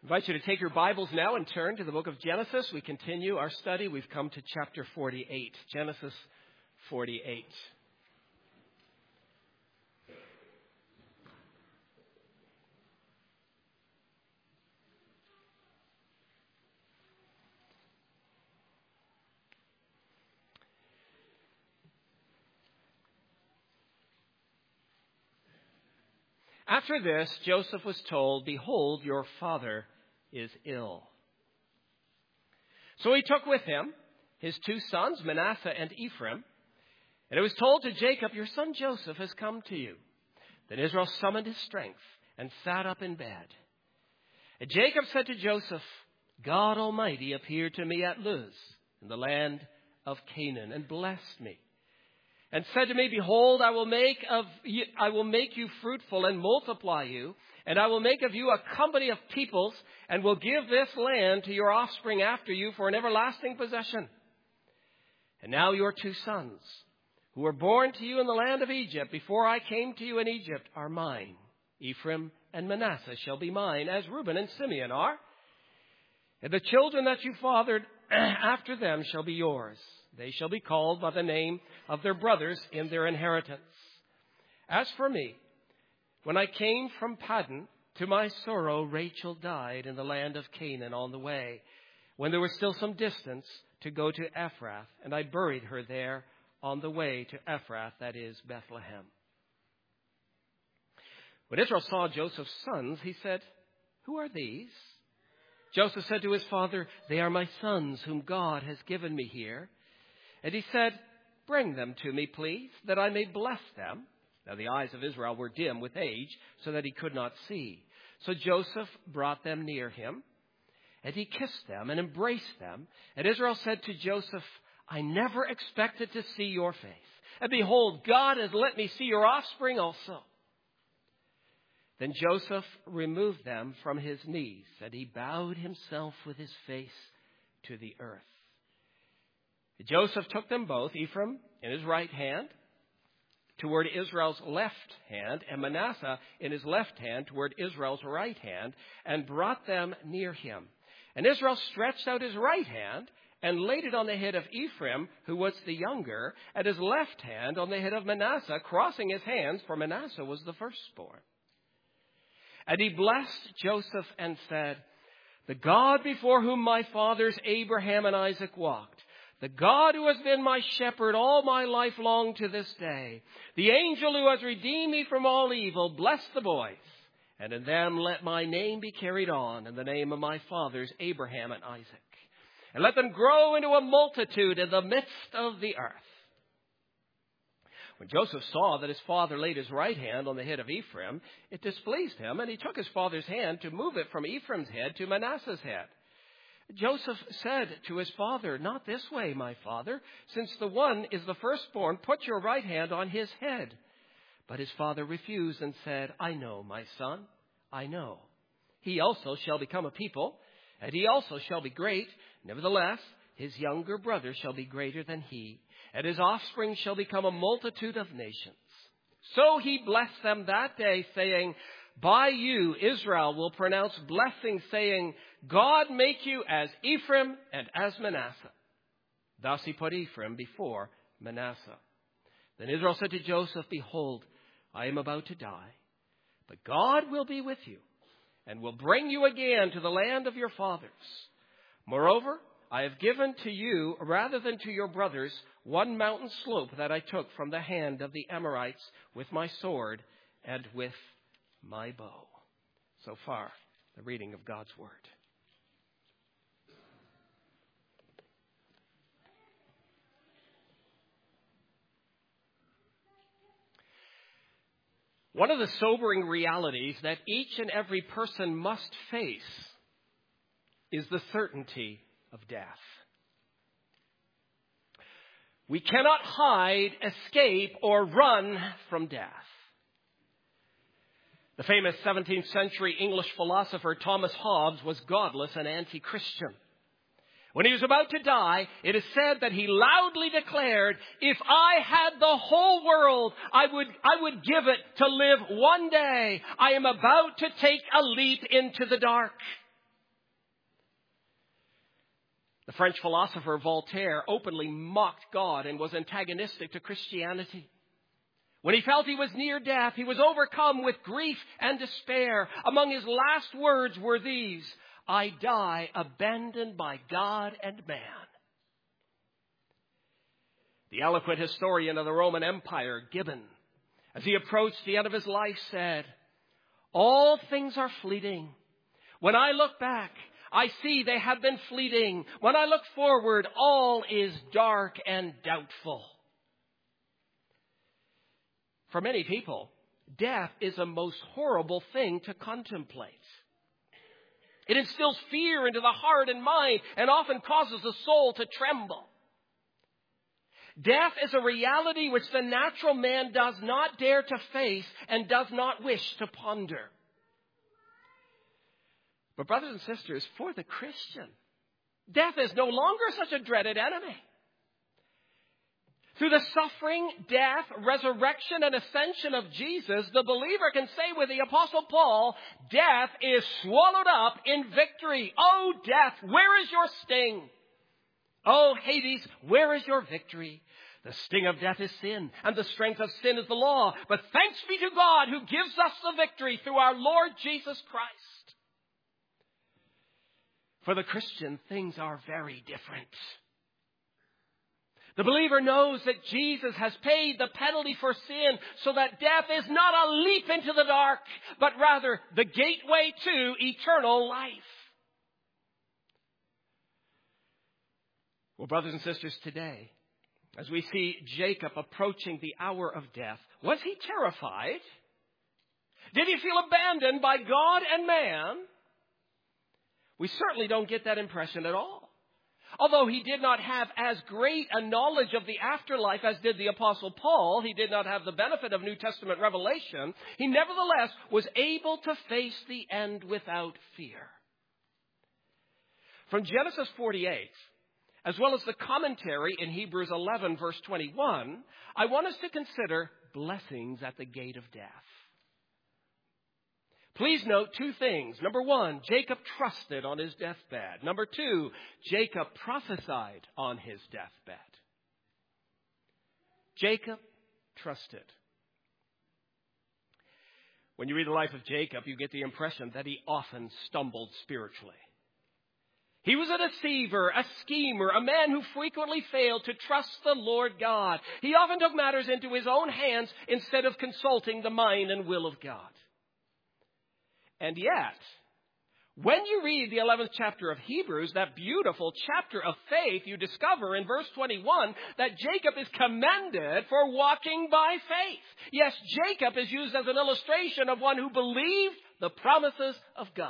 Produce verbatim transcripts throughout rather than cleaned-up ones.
I invite you to take your Bibles now and turn to the book of Genesis. We continue our study. We've come to chapter forty-eight. Genesis forty-eight. After this, Joseph was told, "Behold, your father is ill." So he took with him his two sons, Manasseh and Ephraim, and it was told to Jacob, "Your son Joseph has come to you." Then Israel summoned his strength and sat up in bed. And Jacob said to Joseph, "God Almighty appeared to me at Luz in the land of Canaan and blessed me, and said to me, Behold, I will make of you, I will make you fruitful and multiply you, and I will make of you a company of peoples, and will give this land to your offspring after you for an everlasting possession. And now your two sons, who were born to you in the land of Egypt, before I came to you in Egypt, are mine. Ephraim and Manasseh shall be mine, as Reuben and Simeon are. And the children that you fathered after them shall be yours. They shall be called by the name of their brothers in their inheritance. As for me, when I came from Paddan, to my sorrow, Rachel died in the land of Canaan on the way, when there was still some distance to go to Ephrath, and I buried her there on the way to Ephrath, that is Bethlehem." When Israel saw Joseph's sons, he said, "Who are these?" Joseph said to his father, "They are my sons, whom God has given me here." And he said, "Bring them to me, please, that I may bless them." Now the eyes of Israel were dim with age, so that he could not see. So Joseph brought them near him, and he kissed them and embraced them. And Israel said to Joseph, "I never expected to see your face. And behold, God has let me see your offspring also." Then Joseph removed them from his knees, and he bowed himself with his face to the earth. Joseph took them both, Ephraim in his right hand, toward Israel's left hand, and Manasseh in his left hand toward Israel's right hand, and brought them near him. And Israel stretched out his right hand and laid it on the head of Ephraim, who was the younger, and his left hand on the head of Manasseh, crossing his hands, for Manasseh was the firstborn. And he blessed Joseph and said, "The God before whom my fathers Abraham and Isaac walked, the God who has been my shepherd all my life long to this day, the angel who has redeemed me from all evil, bless the boys, and in them let my name be carried on in the name of my fathers Abraham and Isaac. And let them grow into a multitude in the midst of the earth." When Joseph saw that his father laid his right hand on the head of Ephraim, it displeased him, and he took his father's hand to move it from Ephraim's head to Manasseh's head. Joseph said to his father, "Not this way, my father. Since the one is the firstborn, put your right hand on his head." But his father refused and said, "I know, my son, I know. He also shall become a people, and he also shall be great. Nevertheless, his younger brother shall be greater than he, and his offspring shall become a multitude of nations." So he blessed them that day, saying, "By you Israel will pronounce blessing, saying, God make you as Ephraim and as Manasseh." Thus he put Ephraim before Manasseh. Then Israel said to Joseph, "Behold, I am about to die, but God will be with you, and will bring you again to the land of your fathers. Moreover, I have given to you, rather than to your brothers, one mountain slope that I took from the hand of the Amorites with my sword and with my bow." So far, the reading of God's word. One of the sobering realities that each and every person must face is the certainty of death. We cannot hide, escape, or run from death. The famous seventeenth century English philosopher Thomas Hobbes was godless and anti-Christian. When he was about to die, it is said that he loudly declared, "If I had the whole world, I would, I would give it to live one day. I am about to take a leap into the dark." The French philosopher Voltaire openly mocked God and was antagonistic to Christianity. When he felt he was near death, he was overcome with grief and despair. Among his last words were these: "I die abandoned by God and man." The eloquent historian of the Roman Empire, Gibbon, as he approached the end of his life, said, "All things are fleeting. When I look back, I see they have been fleeting. When I look forward, all is dark and doubtful." For many people, death is a most horrible thing to contemplate. It instills fear into the heart and mind and often causes the soul to tremble. Death is a reality which the natural man does not dare to face and does not wish to ponder. But brothers and sisters, for the Christian, death is no longer such a dreaded enemy. Through the suffering, death, resurrection, and ascension of Jesus, the believer can say with the Apostle Paul, "Death is swallowed up in victory. Oh, death, where is your sting? Oh, Hades, where is your victory? The sting of death is sin, and the strength of sin is the law. But thanks be to God who gives us the victory through our Lord Jesus Christ." For the Christian, things are very different. The believer knows that Jesus has paid the penalty for sin so that death is not a leap into the dark, but rather the gateway to eternal life. Well, brothers and sisters, today, as we see Jacob approaching the hour of death, was he terrified? Did he feel abandoned by God and man? We certainly don't get that impression at all. Although he did not have as great a knowledge of the afterlife as did the Apostle Paul, he did not have the benefit of New Testament revelation, he nevertheless was able to face the end without fear. From Genesis forty-eight, as well as the commentary in Hebrews eleven, verse twenty-one, I want us to consider blessings at the gate of death. Please note two things. Number one, Jacob trusted on his deathbed. Number two, Jacob prophesied on his deathbed. Jacob trusted. When you read the life of Jacob, you get the impression that he often stumbled spiritually. He was a deceiver, a schemer, a man who frequently failed to trust the Lord God. He often took matters into his own hands instead of consulting the mind and will of God. And yet, when you read the eleventh chapter of Hebrews, that beautiful chapter of faith, you discover in verse twenty-one that Jacob is commended for walking by faith. Yes, Jacob is used as an illustration of one who believed the promises of God.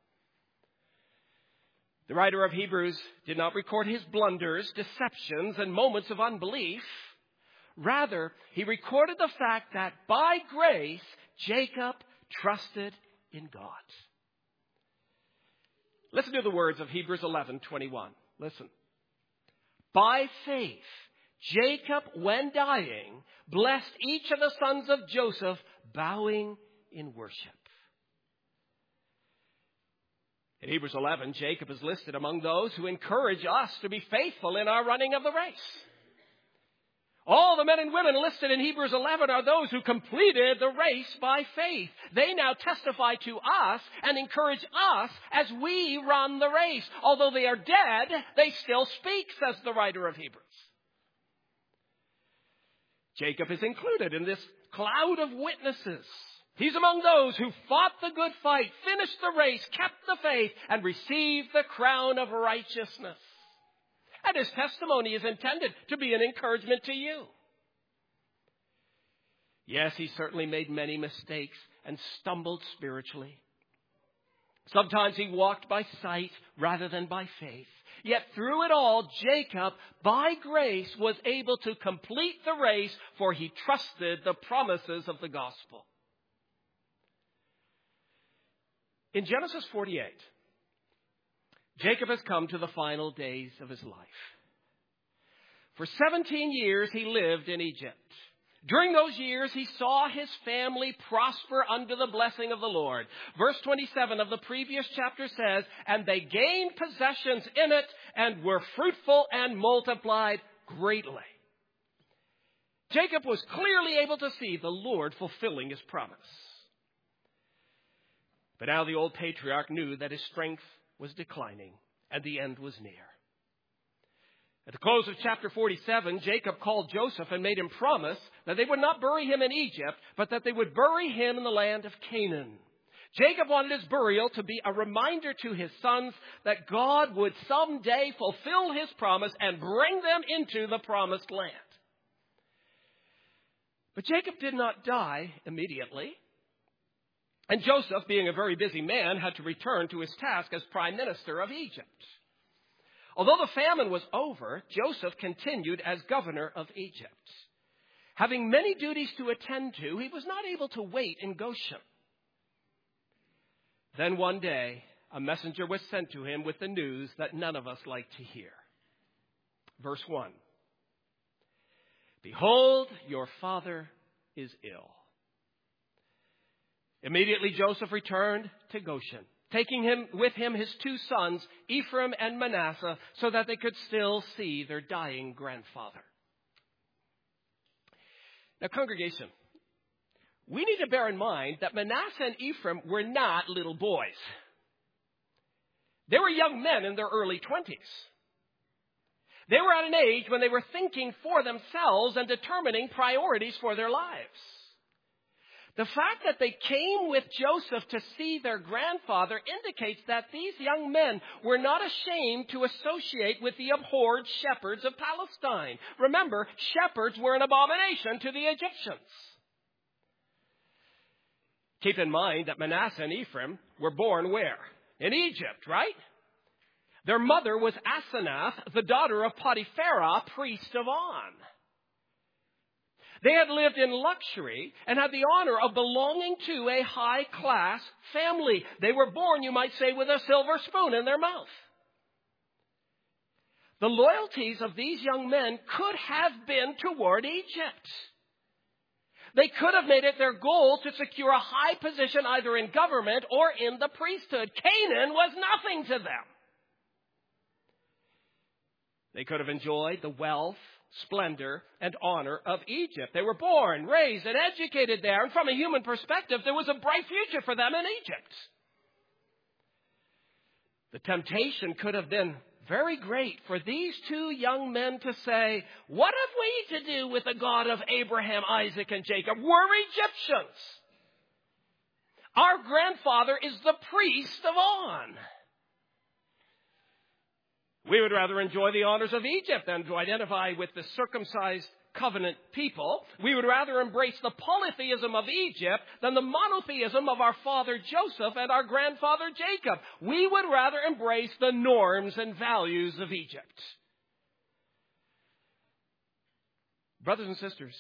The writer of Hebrews did not record his blunders, deceptions, and moments of unbelief. Rather, he recorded the fact that by grace, Jacob trusted in God. Listen to the words of Hebrews eleven twenty-one. Listen. By faith, Jacob, when dying, blessed each of the sons of Joseph, bowing in worship. In Hebrews eleven, Jacob is listed among those who encourage us to be faithful in our running of the race. All the men and women listed in Hebrews eleven are those who completed the race by faith. They now testify to us and encourage us as we run the race. Although they are dead, they still speak, says the writer of Hebrews. Jacob is included in this cloud of witnesses. He's among those who fought the good fight, finished the race, kept the faith, and received the crown of righteousness. And his testimony is intended to be an encouragement to you. Yes, he certainly made many mistakes and stumbled spiritually. Sometimes he walked by sight rather than by faith. Yet through it all, Jacob, by grace, was able to complete the race, for he trusted the promises of the gospel. In Genesis forty-eight, Jacob has come to the final days of his life. For seventeen years he lived in Egypt. During those years, he saw his family prosper under the blessing of the Lord. Verse twenty-seven of the previous chapter says, and they gained possessions in it and were fruitful and multiplied greatly. Jacob was clearly able to see the Lord fulfilling his promise. But now the old patriarch knew that his strength was declining and the end was near. At the close of chapter forty-seven, Jacob called Joseph and made him promise that they would not bury him in Egypt, but that they would bury him in the land of Canaan. Jacob wanted his burial to be a reminder to his sons that God would someday fulfill his promise and bring them into the promised land. But Jacob did not die immediately. And Joseph, being a very busy man, had to return to his task as prime minister of Egypt. Although the famine was over, Joseph continued as governor of Egypt. Having many duties to attend to, he was not able to wait in Goshen. Then one day, a messenger was sent to him with the news that none of us like to hear. Verse one. Behold, your father is ill. Immediately Joseph returned to Goshen, taking him with him his two sons, Ephraim and Manasseh, so that they could still see their dying grandfather. Now, congregation, we need to bear in mind that Manasseh and Ephraim were not little boys. They were young men in their early twenties. They were at an age when they were thinking for themselves and determining priorities for their lives. The fact that they came with Joseph to see their grandfather indicates that these young men were not ashamed to associate with the abhorred shepherds of Palestine. Remember, shepherds were an abomination to the Egyptians. Keep in mind that Manasseh and Ephraim were born where? In Egypt, right? Their mother was Asenath, the daughter of Potipharah, priest of On. They had lived in luxury and had the honor of belonging to a high-class family. They were born, you might say, with a silver spoon in their mouth. The loyalties of these young men could have been toward Egypt. They could have made it their goal to secure a high position either in government or in the priesthood. Canaan was nothing to them. They could have enjoyed the wealth, splendor, and honor of Egypt. They were born, raised, and educated there, and from a human perspective, there was a bright future for them in Egypt. The temptation could have been very great for these two young men to say, what have we to do with the God of Abraham, Isaac, and Jacob? We're Egyptians. Our grandfather is the priest of On. We would rather enjoy the honors of Egypt than to identify with the circumcised covenant people. We would rather embrace the polytheism of Egypt than the monotheism of our father Joseph and our grandfather Jacob. We would rather embrace the norms and values of Egypt. Brothers and sisters,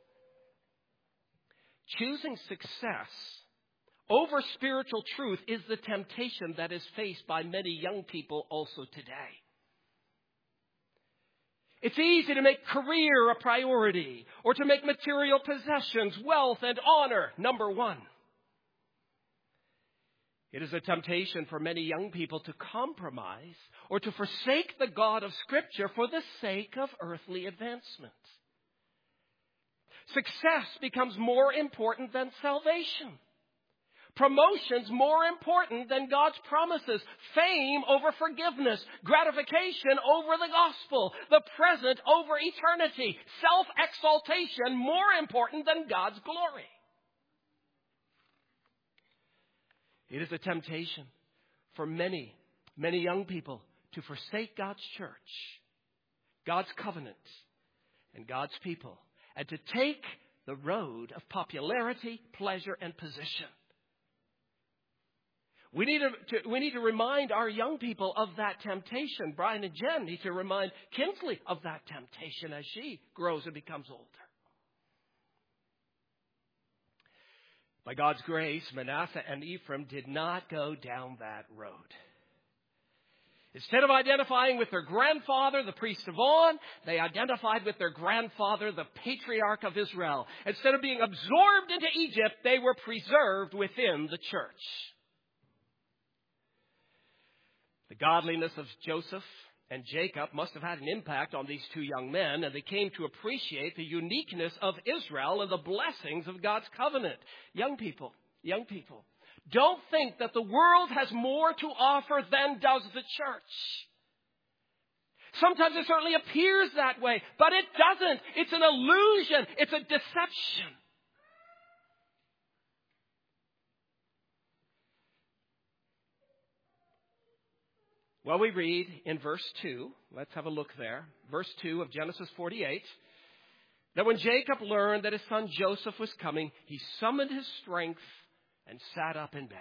choosing success over spiritual truth is the temptation that is faced by many young people also today. It's easy to make career a priority or to make material possessions, wealth, and honor number one. It is a temptation for many young people to compromise or to forsake the God of Scripture for the sake of earthly advancement. Success becomes more important than salvation. Promotions more important than God's promises. Fame over forgiveness. Gratification over the gospel. The present over eternity. Self-exaltation more important than God's glory. It is a temptation for many, many young people to forsake God's church, God's covenant, and God's people, and to take the road of popularity, pleasure, and position. We need to, to, we need to remind our young people of that temptation. Brian and Jen need to remind Kinsley of that temptation as she grows and becomes older. By God's grace, Manasseh and Ephraim did not go down that road. Instead of identifying with their grandfather, the priest of On, they identified with their grandfather, the patriarch of Israel. Instead of being absorbed into Egypt, they were preserved within the church. The godliness of Joseph and Jacob must have had an impact on these two young men, and they came to appreciate the uniqueness of Israel and the blessings of God's covenant. Young people, young people, don't think that the world has more to offer than does the church. Sometimes it certainly appears that way, but it doesn't. It's an illusion. It's a deception. Well, we read in verse two, let's have a look there, verse two of Genesis forty-eight, that when Jacob learned that his son Joseph was coming, he summoned his strength and sat up in bed.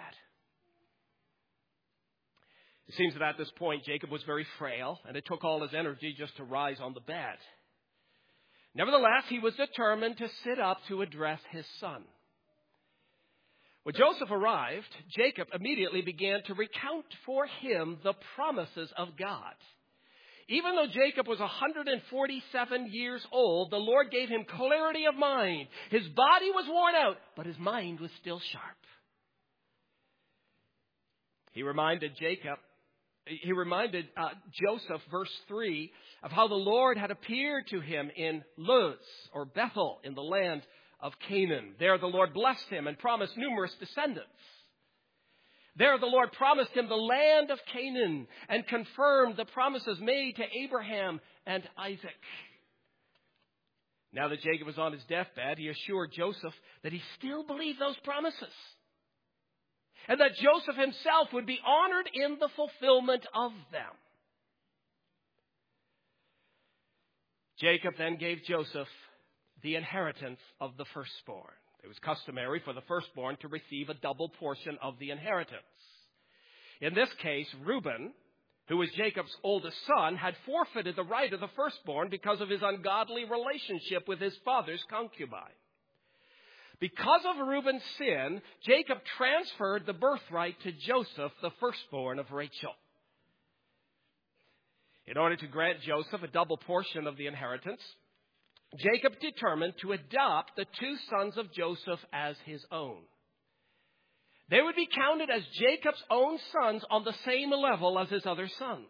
It seems that at this point, Jacob was very frail, and it took all his energy just to rise on the bed. Nevertheless, he was determined to sit up to address his son. When Joseph arrived, Jacob immediately began to recount for him the promises of God. Even though Jacob was one hundred forty-seven years old, the Lord gave him clarity of mind. His body was worn out, but his mind was still sharp. He reminded Jacob, he reminded uh, Joseph, verse three, of how the Lord had appeared to him in Luz, or Bethel, in the land of Canaan. There the Lord blessed him and promised numerous descendants. There the Lord promised him the land of Canaan and confirmed the promises made to Abraham and Isaac. Now that Jacob was on his deathbed, he assured Joseph that he still believed those promises, and that Joseph himself would be honored in the fulfillment of them. Jacob then gave Joseph the inheritance of the firstborn. It was customary for the firstborn to receive a double portion of the inheritance. In this case, Reuben, who was Jacob's oldest son, had forfeited the right of the firstborn because of his ungodly relationship with his father's concubine. Because of Reuben's sin, Jacob transferred the birthright to Joseph, the firstborn of Rachel. In order to grant Joseph a double portion of the inheritance, Jacob determined to adopt the two sons of Joseph as his own. They would be counted as Jacob's own sons on the same level as his other sons.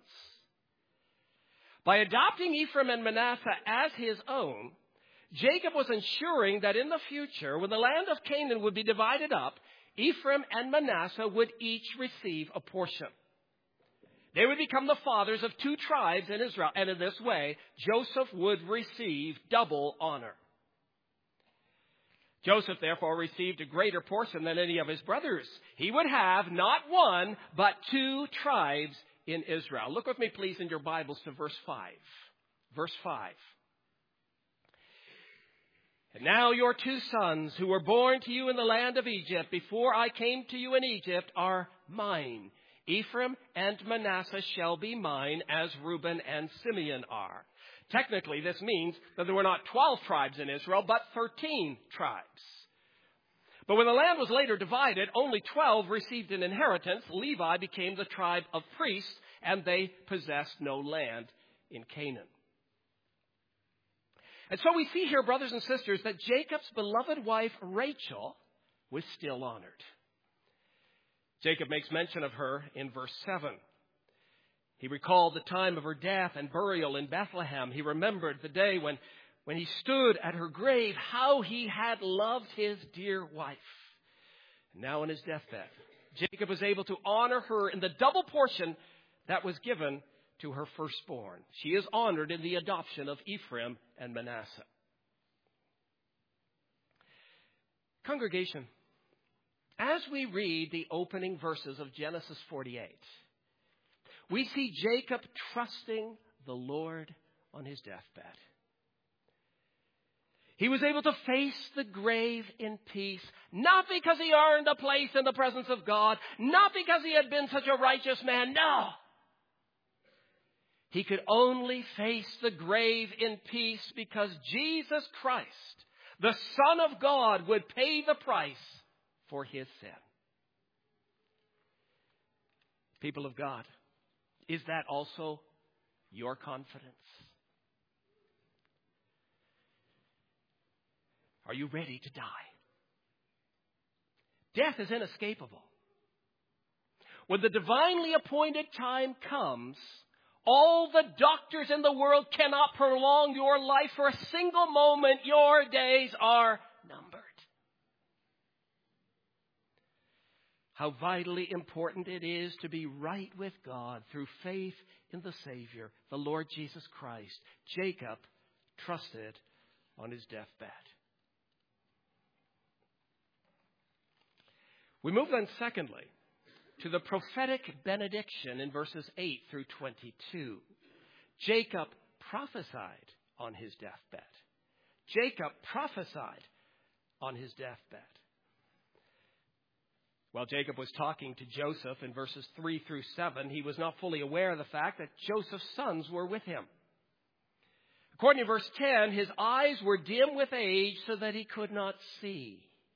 By adopting Ephraim and Manasseh as his own, Jacob was ensuring that in the future, when the land of Canaan would be divided up, Ephraim and Manasseh would each receive a portion. They would become the fathers of two tribes in Israel, and in this way, Joseph would receive double honor. Joseph, therefore, received a greater portion than any of his brothers. He would have not one, but two tribes in Israel. Look with me, please, in your Bibles to verse five. Verse five. And now your two sons, who were born to you in the land of Egypt, before I came to you in Egypt, are mine. Ephraim and Manasseh shall be mine, as Reuben and Simeon are. Technically, this means that there were not twelve tribes in Israel, but thirteen tribes. But when the land was later divided, only twelve received an inheritance. Levi became the tribe of priests, and they possessed no land in Canaan. And so we see here, brothers and sisters, that Jacob's beloved wife, Rachel, was still honored. Jacob makes mention of her in verse seven. He recalled the time of her death and burial in Bethlehem. He remembered the day when, when he stood at her grave, how he had loved his dear wife. Now in his deathbed, Jacob was able to honor her in the double portion that was given to her firstborn. She is honored in the adoption of Ephraim and Manasseh. Congregation, as we read the opening verses of Genesis forty-eight, we see Jacob trusting the Lord on his deathbed. He was able to face the grave in peace, not because he earned a place in the presence of God, not because he had been such a righteous man, no. He could only face the grave in peace because Jesus Christ, the Son of God, would pay the price for his sin. People of God, Is that also your confidence? Are you ready to die? Death is inescapable. When the divinely appointed time comes, all the doctors in the world cannot prolong your life for a single moment. Your days are numbered. How vitally important it is to be right with God through faith in the Savior, the Lord Jesus Christ. Jacob trusted on his deathbed. We move then, secondly, to the prophetic benediction in verses eight through twenty-two. Jacob prophesied on his deathbed. Jacob prophesied on his deathbed. While Jacob was talking to Joseph in verses three through seven, he was not fully aware of the fact that Joseph's sons were with him. According to verse ten, his eyes were dim with age so that he could not see.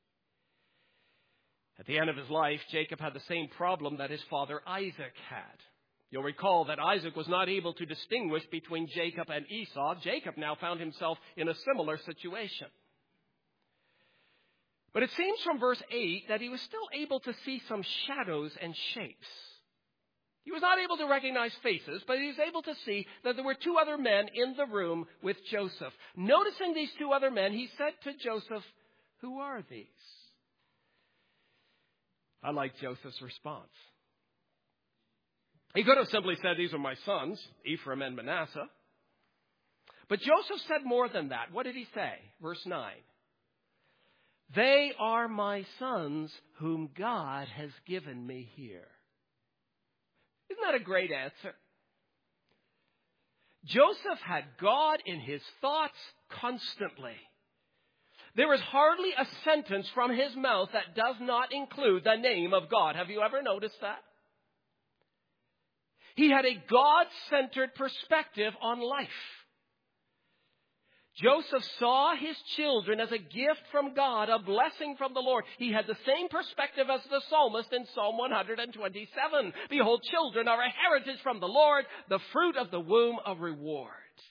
At the end of his life, Jacob had the same problem that his father Isaac had. You'll recall that Isaac was not able to distinguish between Jacob and Esau. Jacob now found himself in a similar situation. But it seems from verse eight that he was still able to see some shadows and shapes. He was not able to recognize faces, but he was able to see that there were two other men in the room with Joseph. Noticing these two other men, he said to Joseph, "Who are these?" I like Joseph's response. He could have simply said, "These are my sons, Ephraim and Manasseh." But Joseph said more than that. What did he say? Verse nine. "They are my sons whom God has given me here." Isn't that a great answer? Joseph had God in his thoughts constantly. There is hardly a sentence from his mouth that does not include the name of God. Have you ever noticed that? He had a God-centered perspective on life. Joseph saw his children as a gift from God, a blessing from the Lord. He had the same perspective as the psalmist in Psalm one twenty-seven. "Behold, children are a heritage from the Lord, the fruit of the womb a reward."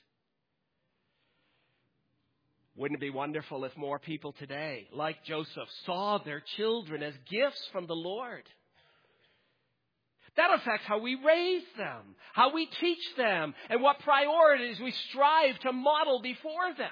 Wouldn't it be wonderful if more people today, like Joseph, saw their children as gifts from the Lord? That affects how we raise them, how we teach them, and what priorities we strive to model before them.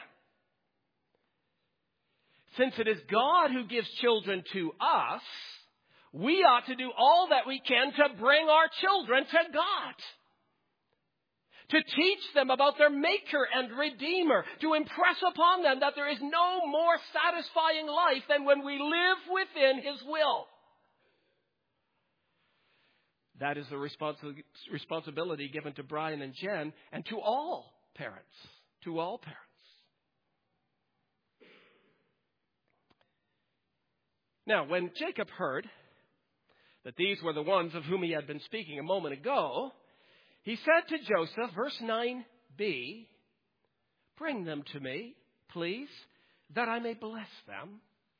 Since it is God who gives children to us, we ought to do all that we can to bring our children to God. To teach them about their Maker and Redeemer. To impress upon them that there is no more satisfying life than when we live within His will. That is the responsi- responsibility given to Brian and Jen and to all parents. To all parents. Now, when Jacob heard that these were the ones of whom he had been speaking a moment ago, he said to Joseph, verse nine b, "Bring them to me, please, that I may bless them."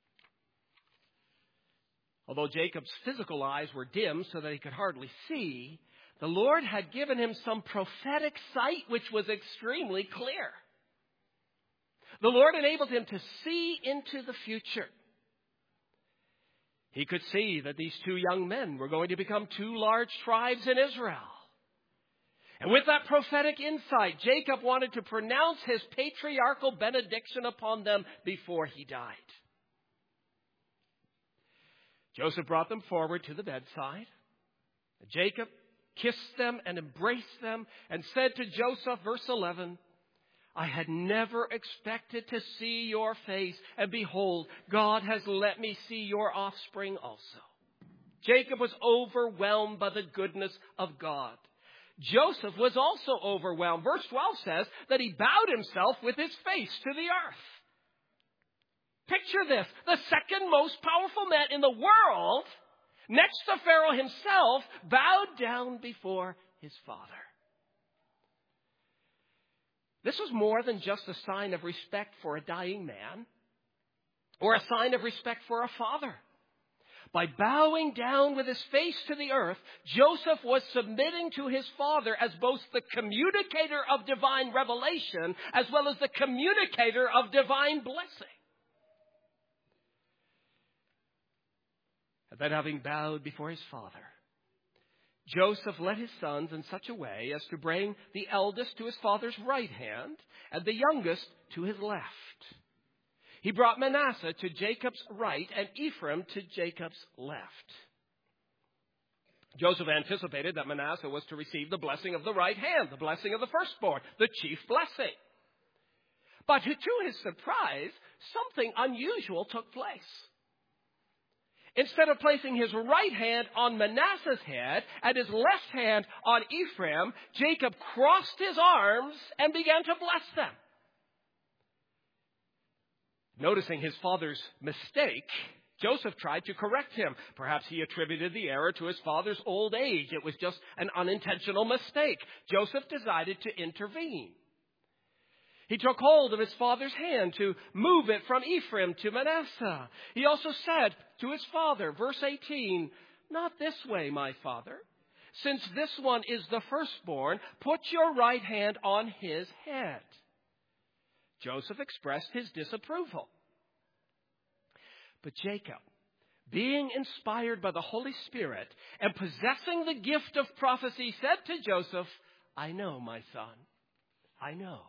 Although Jacob's physical eyes were dim so that he could hardly see, the Lord had given him some prophetic sight which was extremely clear. The Lord enabled him to see into the future. He could see that these two young men were going to become two large tribes in Israel. And with that prophetic insight, Jacob wanted to pronounce his patriarchal benediction upon them before he died. Joseph brought them forward to the bedside. Jacob kissed them and embraced them and said to Joseph, verse eleven, "I had never expected to see your face, and behold, God has let me see your offspring also." Jacob was overwhelmed by the goodness of God. Joseph was also overwhelmed. Verse twelve says that he bowed himself with his face to the earth. Picture this, the second most powerful man in the world, next to Pharaoh himself, bowed down before his father. This was more than just a sign of respect for a dying man or a sign of respect for a father. By bowing down with his face to the earth, Joseph was submitting to his father as both the communicator of divine revelation as well as the communicator of divine blessing. And then, having bowed before his father, Joseph led his sons in such a way as to bring the eldest to his father's right hand and the youngest to his left. He brought Manasseh to Jacob's right and Ephraim to Jacob's left. Joseph anticipated that Manasseh was to receive the blessing of the right hand, the blessing of the firstborn, the chief blessing. But to his surprise, something unusual took place. Instead of placing his right hand on Manasseh's head and his left hand on Ephraim, Jacob crossed his arms and began to bless them. Noticing his father's mistake, Joseph tried to correct him. Perhaps he attributed the error to his father's old age. It was just an unintentional mistake. Joseph decided to intervene. He took hold of his father's hand to move it from Ephraim to Manasseh. He also said to his father, verse eighteen, "Not this way, my father. Since this one is the firstborn, put your right hand on his head." Joseph expressed his disapproval. But Jacob, being inspired by the Holy Spirit and possessing the gift of prophecy, said to Joseph, "I know, my son, I know."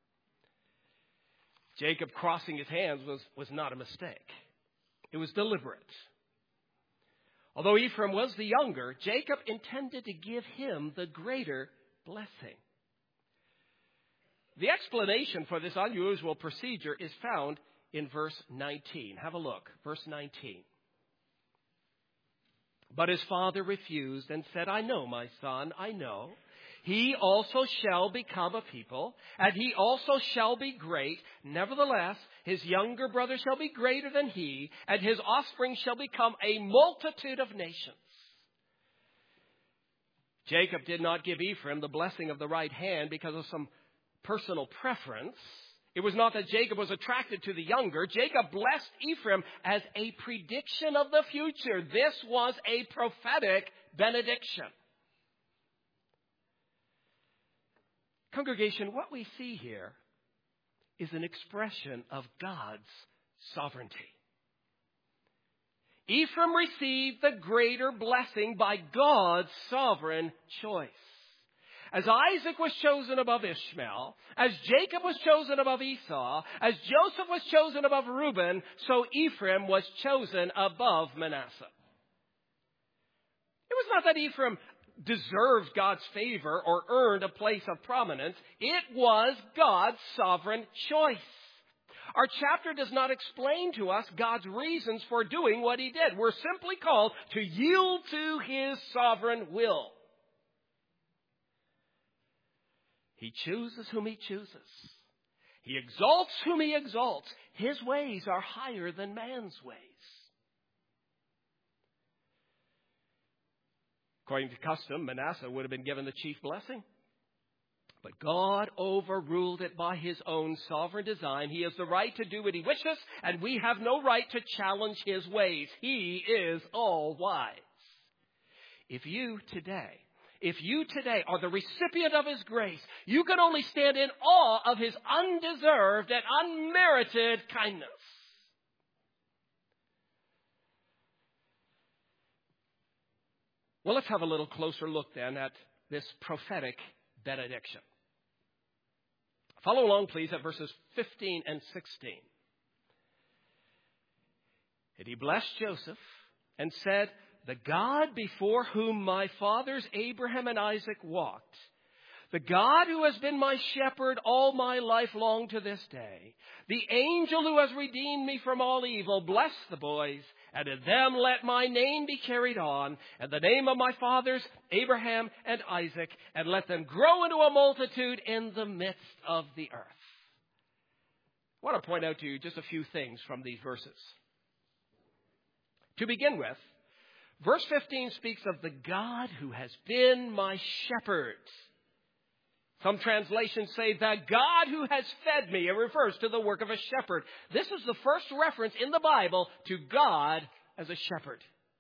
Jacob crossing his hands was, was not a mistake. It was deliberate. Although Ephraim was the younger, Jacob intended to give him the greater blessing. The explanation for this unusual procedure is found in verse nineteen. Have a look. Verse nineteen. But his father refused and said, "I know, my son, I know. He also shall become a people, and he also shall be great. Nevertheless, his younger brother shall be greater than he, and his offspring shall become a multitude of nations." Jacob did not give Ephraim the blessing of the right hand because of some personal preference. It was not that Jacob was attracted to the younger. Jacob blessed Ephraim as a prediction of the future. This was a prophetic benediction. Congregation, what we see here is an expression of God's sovereignty. Ephraim received the greater blessing by God's sovereign choice. As Isaac was chosen above Ishmael, as Jacob was chosen above Esau, as Joseph was chosen above Reuben, so Ephraim was chosen above Manasseh. It was not that Ephraim deserved God's favor or earned a place of prominence. It was God's sovereign choice. Our chapter does not explain to us God's reasons for doing what he did. We're simply called to yield to his sovereign will. He chooses whom he chooses. He exalts whom he exalts. His ways are higher than man's ways. According to custom, Manasseh would have been given the chief blessing. But God overruled it by his own sovereign design. He has the right to do what he wishes, and we have no right to challenge his ways. He is all wise. If you today, if you today are the recipient of his grace, you can only stand in awe of his undeserved and unmerited kindness. Well, let's have a little closer look then at this prophetic benediction. Follow along, please, at verses fifteen and sixteen. And he blessed Joseph and said, "The God before whom my fathers Abraham and Isaac walked, the God who has been my shepherd all my life long to this day, the angel who has redeemed me from all evil, bless the boys, and in them let my name be carried on, and the name of my fathers Abraham and Isaac, and let them grow into a multitude in the midst of the earth." I want to point out to you just a few things from these verses. To begin with, verse fifteen speaks of the God who has been my shepherd. Some translations say, "the God who has fed me." It refers to the work of a shepherd. This is the first reference in the Bible to God as a shepherd.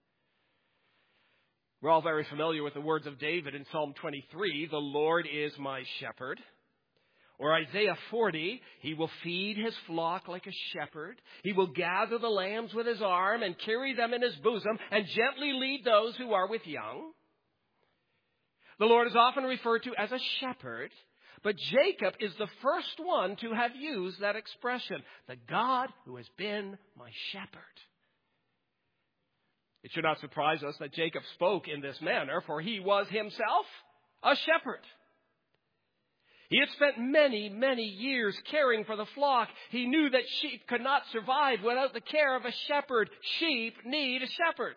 We're all very familiar with the words of David in Psalm twenty-three, the Lord is my shepherd. Or Isaiah forty, he will feed his flock like a shepherd. He will gather the lambs with his arm and carry them in his bosom and gently lead those who are with young. The Lord is often referred to as a shepherd, but Jacob is the first one to have used that expression, the God who has been my shepherd. It should not surprise us that Jacob spoke in this manner, for he was himself a shepherd. He had spent many, many years caring for the flock. He knew that sheep could not survive without the care of a shepherd. Sheep need a shepherd.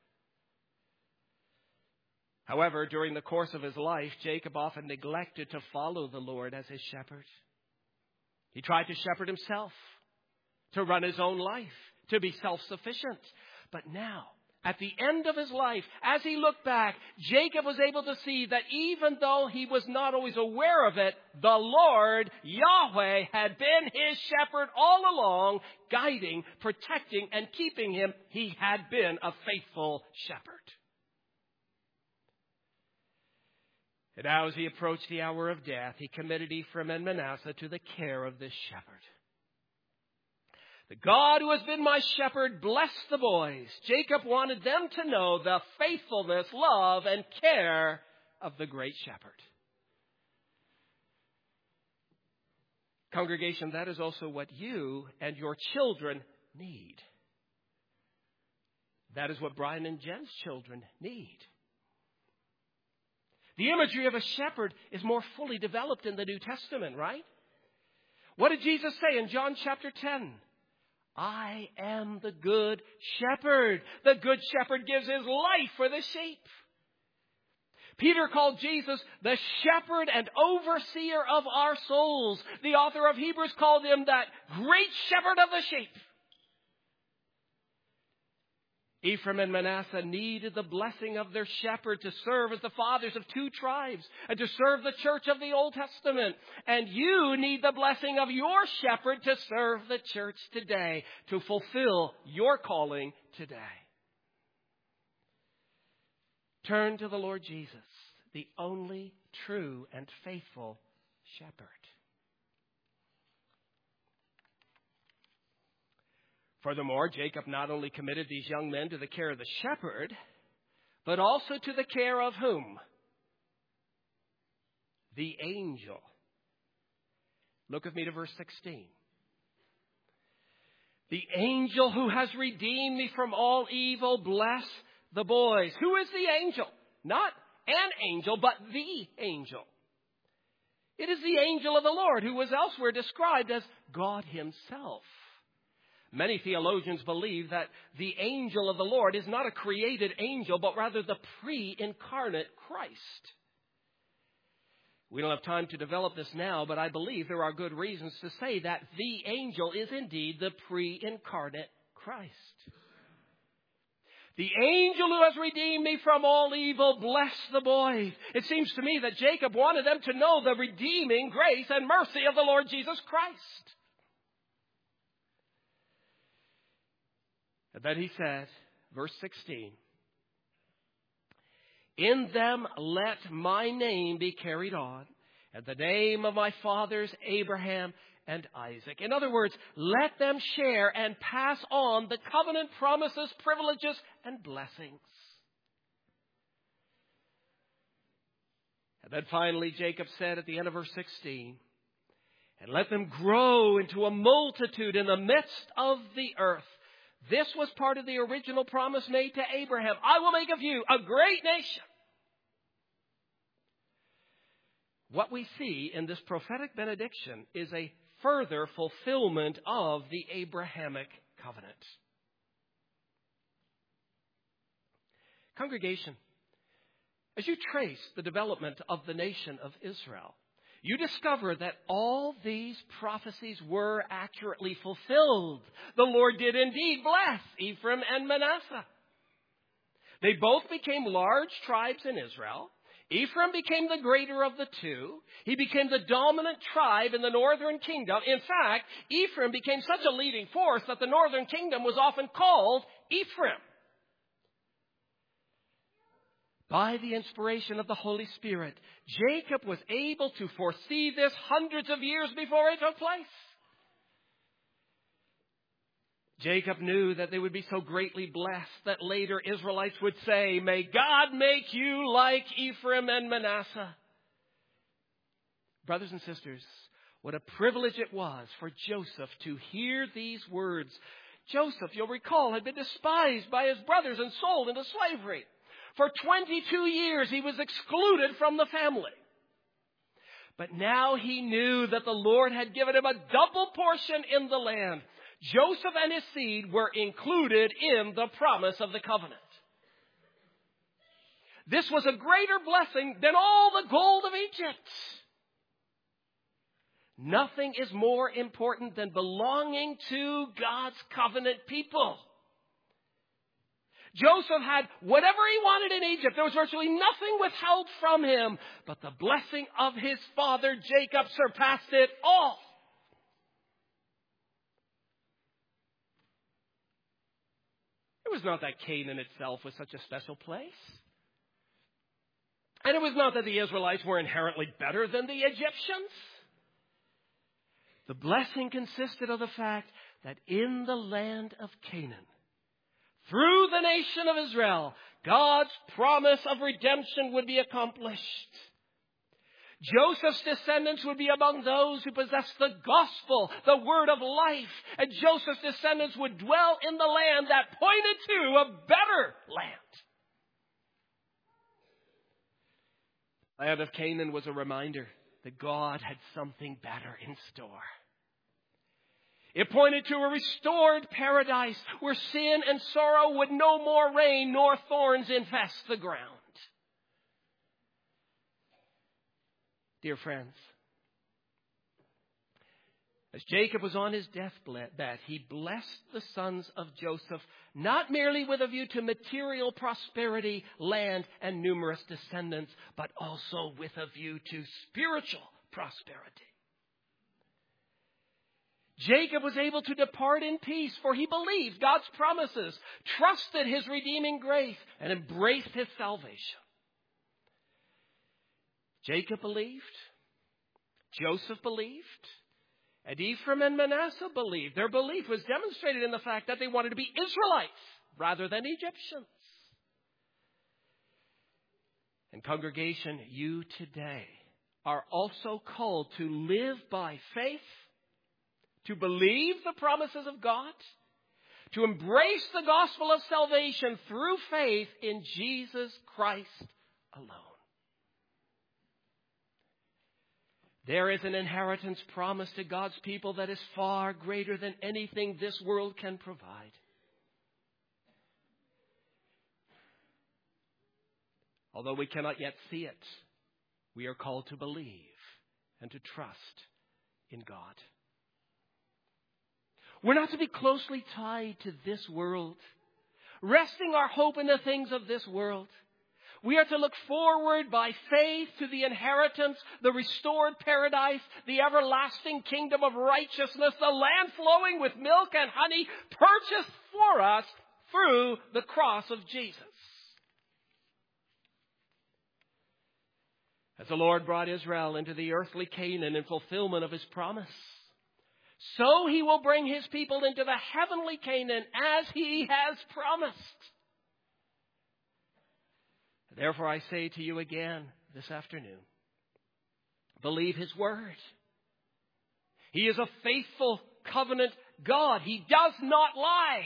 However, during the course of his life, Jacob often neglected to follow the Lord as his shepherd. He tried to shepherd himself, to run his own life, to be self-sufficient. But now, at the end of his life, as he looked back, Jacob was able to see that even though he was not always aware of it, the Lord, Yahweh, had been his shepherd all along, guiding, protecting, and keeping him. He had been a faithful shepherd. And now as he approached the hour of death, he committed Ephraim and Manasseh to the care of this shepherd. The God who has been my shepherd, bless the boys. Jacob wanted them to know the faithfulness, love, and care of the great shepherd. Congregation, that is also what you and your children need. That is what Brian and Jen's children need. The imagery of a shepherd is more fully developed in the New Testament, right? What did Jesus say in John chapter ten? I am the good shepherd. The good shepherd gives his life for the sheep. Peter called Jesus the shepherd and overseer of our souls. The author of Hebrews called him that great shepherd of the sheep. Ephraim and Manasseh needed the blessing of their shepherd to serve as the fathers of two tribes and to serve the church of the Old Testament. And you need the blessing of your shepherd to serve the church today, to fulfill your calling today. Turn to the Lord Jesus, the only true and faithful shepherd. Furthermore, Jacob not only committed these young men to the care of the shepherd, but also to the care of whom? The angel. Look with me to verse sixteen. The angel who has redeemed me from all evil, bless the boys. Who is the angel? Not an angel, but the angel. It is the angel of the Lord, who was elsewhere described as God himself. Many theologians believe that the angel of the Lord is not a created angel, but rather the pre-incarnate Christ. We don't have time to develop this now, but I believe there are good reasons to say that the angel is indeed the pre-incarnate Christ. The angel who has redeemed me from all evil, bless the boys. It seems to me that Jacob wanted them to know the redeeming grace and mercy of the Lord Jesus Christ. And then he said, verse sixteen, in them let my name be carried on, and the name of my fathers Abraham and Isaac. In other words, let them share and pass on the covenant promises, privileges, and blessings. And then finally, Jacob said at the end of verse sixteen, and let them grow into a multitude in the midst of the earth. This was part of the original promise made to Abraham. I will make of you a great nation. What we see in this prophetic benediction is a further fulfillment of the Abrahamic covenant. Congregation, as you trace the development of the nation of Israel, you discover that all these prophecies were accurately fulfilled. The Lord did indeed bless Ephraim and Manasseh. They both became large tribes in Israel. Ephraim became the greater of the two. He became the dominant tribe in the northern kingdom. In fact, Ephraim became such a leading force that the northern kingdom was often called Ephraim. By the inspiration of the Holy Spirit, Jacob was able to foresee this hundreds of years before it took place. Jacob knew that they would be so greatly blessed that later Israelites would say, "May God make you like Ephraim and Manasseh." Brothers and sisters, what a privilege it was for Joseph to hear these words. Joseph, you'll recall, had been despised by his brothers and sold into slavery. For twenty-two years he was excluded from the family. But now he knew that the Lord had given him a double portion in the land. Joseph and his seed were included in the promise of the covenant. This was a greater blessing than all the gold of Egypt. Nothing is more important than belonging to God's covenant people. Joseph had whatever he wanted in Egypt. There was virtually nothing withheld from him. But the blessing of his father Jacob surpassed it all. It was not that Canaan itself was such a special place. And it was not that the Israelites were inherently better than the Egyptians. The blessing consisted of the fact that in the land of Canaan, through the nation of Israel, God's promise of redemption would be accomplished. Joseph's descendants would be among those who possessed the gospel, the word of life. And Joseph's descendants would dwell in the land that pointed to a better land. The land of Canaan was a reminder that God had something better in store. It pointed to a restored paradise where sin and sorrow would no more reign, nor thorns infest the ground. Dear friends, as Jacob was on his deathbed, he blessed the sons of Joseph, not merely with a view to material prosperity, land, and numerous descendants, but also with a view to spiritual prosperity. Jacob was able to depart in peace, for he believed God's promises, trusted his redeeming grace, and embraced his salvation. Jacob believed, Joseph believed, and Ephraim and Manasseh believed. Their belief was demonstrated in the fact that they wanted to be Israelites rather than Egyptians. And congregation, you today are also called to live by faith, to believe the promises of God, to embrace the gospel of salvation through faith in Jesus Christ alone. There is an inheritance promised to God's people that is far greater than anything this world can provide. Although we cannot yet see it, we are called to believe and to trust in God. We're not to be closely tied to this world, resting our hope in the things of this world. We are to look forward by faith to the inheritance, the restored paradise, the everlasting kingdom of righteousness, the land flowing with milk and honey, purchased for us through the cross of Jesus. As the Lord brought Israel into the earthly Canaan in fulfillment of his promise, so he will bring his people into the heavenly Canaan as he has promised. Therefore, I say to you again this afternoon, believe his word. He is a faithful covenant God. He does not lie.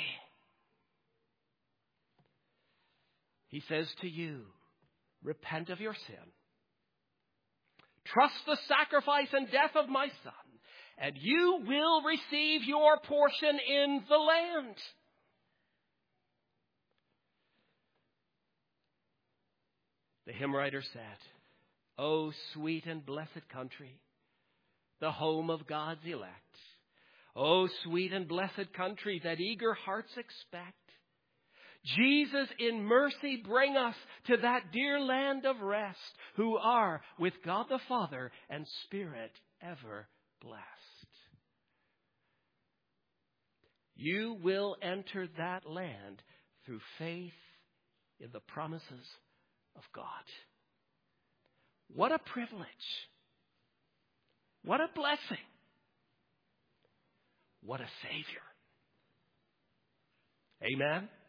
He says to you, repent of your sin. Trust the sacrifice and death of my son, and you will receive your portion in the land. The hymn writer said, "O sweet and blessed country, the home of God's elect. O sweet and blessed country that eager hearts expect. Jesus, in mercy, bring us to that dear land of rest, who are with God the Father and Spirit ever blessed." You will enter that land through faith in the promises of God. What a privilege. What a blessing. What a Savior. Amen.